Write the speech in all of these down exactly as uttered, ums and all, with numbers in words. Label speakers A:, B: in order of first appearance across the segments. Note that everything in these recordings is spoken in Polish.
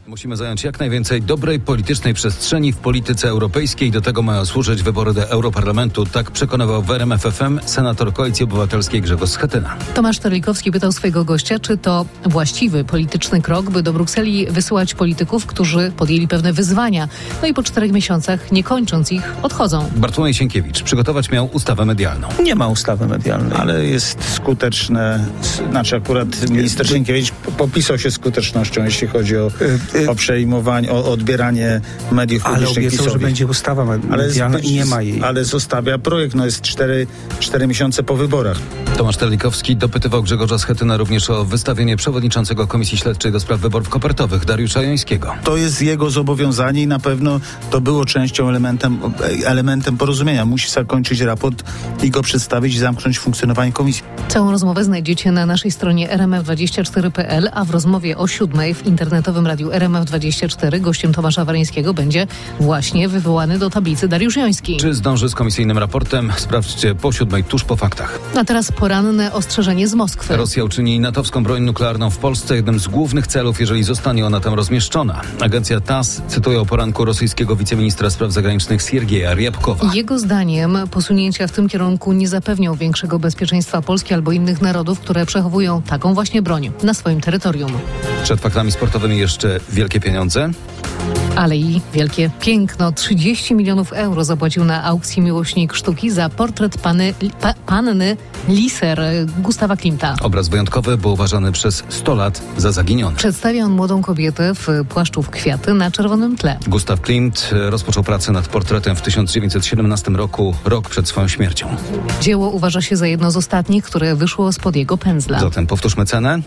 A: Musimy zająć jak najwięcej dobrej politycznej przestrzeni w polityce europejskiej. Do tego mają służyć wybory do Europarlamentu. Tak przekonywał w R M F F M senator Koalicji Obywatelskiej Grzegorz Schetyna.
B: Tomasz Terlikowski pytał swojego gościa, czy to właściwy polityczny krok, by do Brukseli wysyłać polityków, którzy podjęli pewne wyzwania. No i po czterech miesiącach, nie kończąc ich, odchodzą.
A: Bartłomiej Sienkiewicz przygotować miał ustawę medialną.
C: Nie ma ustawy medialnej.
D: Ale jest skuteczne, znaczy akurat minister Sienkiewicz popisał się skutecznością, jeśli chodzi o, o przejmowanie, o odbieranie mediów publicznych.
C: Ale obiecał, że będzie ustawa medialna i nie ma jej.
D: Ale zostawia projekt, no jest cztery, cztery miesiące po wyborach.
A: Tomasz Terlikowski dopytywał Grzegorza Schetyna również o wystawienie przewodniczącego Komisji Śledczej do spraw wyborów kopertowych Dariusza Jońskiego.
D: To jest jego zobowiązanie i na pewno to było częścią, elementem, elementem porozumienia. Musi zakończyć raport i go przedstawić i zamknąć funkcjonowanie komisji.
B: Całą rozmowę znajdziecie na naszej stronie r m f dwadzieścia cztery kropka p l, a w rozmowie o siódmej w internetowym radiu R M F dwadzieścia cztery gościem Tomasza Wareńskiego będzie właśnie wywołany do tablicy Dariusz Joński.
A: Czy zdąży z komisyjnym raportem? Sprawdźcie po siódmej, tuż po faktach.
B: A teraz poranne ostrzeżenie z Moskwy.
A: Rosja uczyni natowską broń nuklearną w Polsce jednym z głównych celów, jeżeli zostanie ona tam rozmieszczona. Agencja T A S cytuje o poranku rosyjskiego wiceministra spraw zagranicznych Siergieja Ryabkowa.
B: Jego zdaniem posunięcia w tym kierunku nie zapewnią większego bezpieczeństwa Polski albo innych narodów, które przechowują taką właśnie broń na swoim terytorium.
A: Przed faktami sportowymi jeszcze wielkie pieniądze.
B: Ale i wielkie piękno. trzydzieści milionów euro zapłacił na aukcji miłośnik sztuki za portret pany, pa, panny Liser Gustawa Klimta.
A: Obraz wyjątkowy, bo uważany przez sto lat za zaginiony.
B: Przedstawia on młodą kobietę w płaszczu w kwiaty na czerwonym tle.
A: Gustav Klimt rozpoczął pracę nad portretem w tysiąc dziewięćset siedemnastym roku, rok przed swoją śmiercią.
B: Dzieło uważa się za jedno z ostatnich, które wyszło spod jego pędzla.
A: Zatem powtórzmy cenę.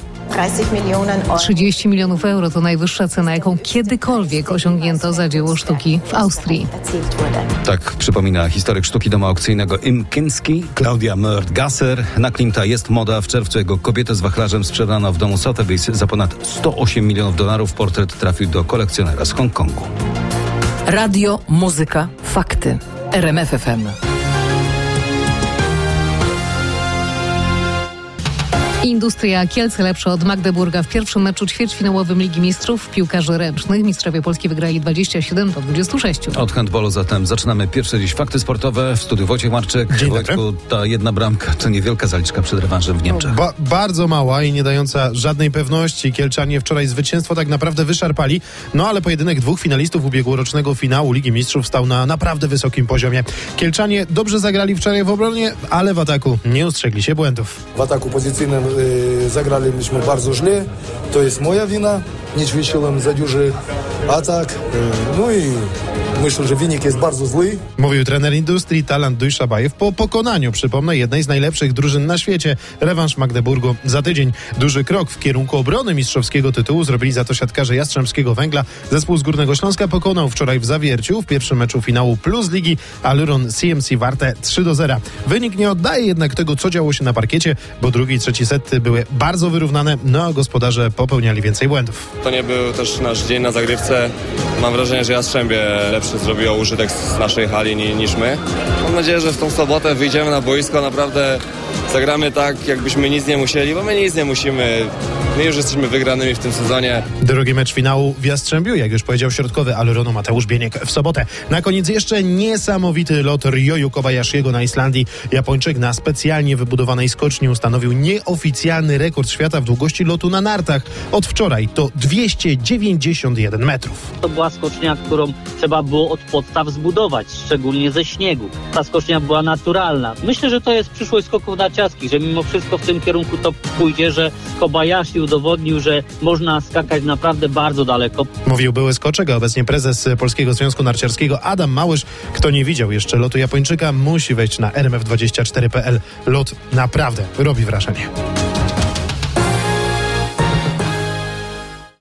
B: trzydzieści milionów euro to najwyższa cena, jaką kiedykolwiek osiągnięto za dzieło sztuki w Austrii.
A: Tak przypomina historyk sztuki domu aukcyjnego Im Kinski, Claudia Mörd-Gasser. Na Klimta jest moda. W czerwcu jego kobietę z wachlarzem sprzedano w domu Sotheby's za ponad sto osiem milionów dolarów. Portret trafił do kolekcjonera z Hongkongu.
E: Radio, muzyka, fakty. R M F F M.
B: Industria Kielce lepsza od Magdeburga. W pierwszym meczu ćwierćfinałowym Ligi Mistrzów piłkarzy ręcznych mistrzowie Polski wygrali dwadzieścia siedem do dwudziestu sześciu.
A: Od handballu zatem zaczynamy pierwsze dziś fakty sportowe. W studiu Wojciech Marczyk.
F: Dzień
A: Wojtku, ta jedna bramka to niewielka zaliczka przed rewanżem w Niemczech.
F: Ba- bardzo mała i nie dająca żadnej pewności. Kielczanie wczoraj zwycięstwo tak naprawdę wyszarpali, no ale pojedynek dwóch finalistów ubiegłorocznego finału Ligi Mistrzów stał na naprawdę wysokim poziomie. Kielczanie dobrze zagrali wczoraj w obronie, ale w ataku nie ustrzegli się błędów.
G: W ataku pozycyjnym y, zagraliśmy bardzo źle. To jest moja wina. Nie ćwiczyłem za duży atak. Y, no i myślę, że wynik jest bardzo zły.
F: Mówił trener Industrii Talant Dujszabajew po pokonaniu, przypomnę, jednej z najlepszych drużyn na świecie. Rewanż Magdeburgu za tydzień. Duży krok w kierunku obrony mistrzowskiego tytułu zrobili za to siatkarze Jastrzębskiego Węgla. Zespół z Górnego Śląska pokonał wczoraj w Zawierciu w pierwszym meczu finału Plus Ligi Aluron C M C Warte trzy do zera. Wynik nie oddaje jednak tego, co działo się na parkiecie, bo drugi i trzeci sety były bardzo wyrównane, no a gospodarze popełniali więcej błędów.
H: To nie był też nasz dzień na zagrywce. Mam wrażenie, że Jastrzębie lepszy zrobiło użytek z naszej hali niż my. Mam nadzieję, że w tą sobotę wyjdziemy na boisko, naprawdę zagramy tak, jakbyśmy nic nie musieli, bo my nic nie musimy. My już jesteśmy wygranymi w tym sezonie.
F: Drugi mecz finału w Jastrzębiu, jak już powiedział środkowy Aluronu Mateusz Bieniek w sobotę. Na koniec jeszcze niesamowity lot Ryoyu Kobayashiego na Islandii. Japończyk na specjalnie wybudowanej skoczni ustanowił nieoficjalny rekord świata w długości lotu na nartach. Od wczoraj to dwieście dziewięćdziesiąt jeden metrów.
I: To była skocznia, którą trzeba było od podstaw zbudować, szczególnie ze śniegu. Ta skocznia była naturalna. Myślę, że to jest przyszłość skoków narciarskich, że mimo wszystko w tym kierunku to pójdzie, że Kobayashi udowodnił, że można skakać naprawdę bardzo daleko.
F: Mówił były skoczek, a obecnie prezes Polskiego Związku Narciarskiego Adam Małysz. Kto nie widział jeszcze lotu Japończyka, musi wejść na R M F dwadzieścia cztery kropka p l. Lot naprawdę robi wrażenie.